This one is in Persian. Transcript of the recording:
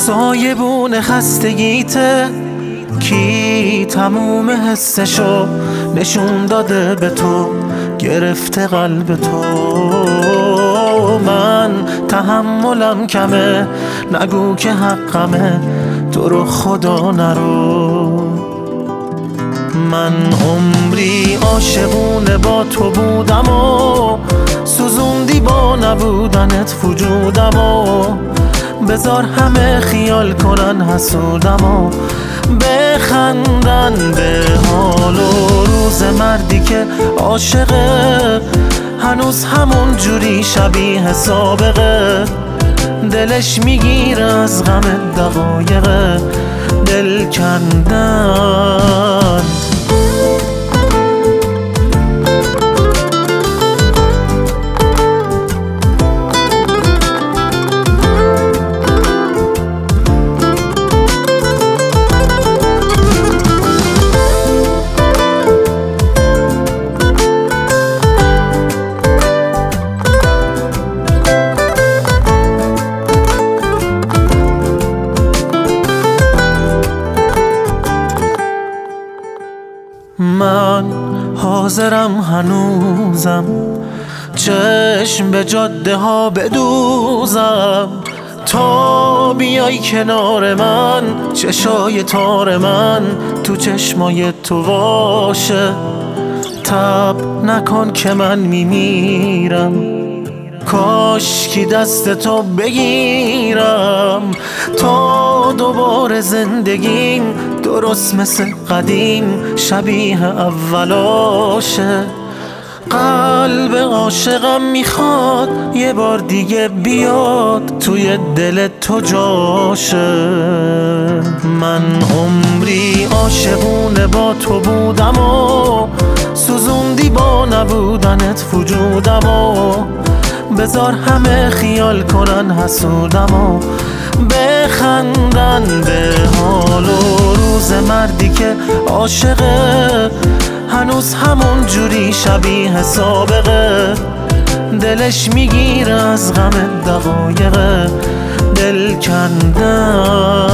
سایبون خستگیته، کی تموم حسشو نشون داده به تو، گرفته قلب تو. من تحملم کمه، نگو که حقمه، تو رو خدا نرو. من عمری عاشقونه با تو بودم و سوزوندی با نبودنت وجودم و بذار همه خیال کنن حسودم و بخندن به حال و روز مردی که عاشقه، هنوز همون جوری شبیه سابقه. دلش میگیره از غم دقایق دل کندن. من حاضرم هنوزم چشم به جاده ها بدوزم، تا بیای کنار من چشای تار من تو چشمای تو باشه. تب نکن که من میمیرم، کاش کی دست تو بگیرم تا دوباره زندگیم درست مثل قدیم شبیه اولاشه. قلب عاشقم میخواد یه بار دیگه بیاد توی دل تو جاشه. من عمری عاشقونه با تو بودم و سوزوندی با نبودنت وجودم و بذار همه خیال کنن حسودم و بخندن به حال و روز مردی که عاشقه، هنوز همون جوری شبیه سابقه. دلش میگیره از غم دقایق دل کندن.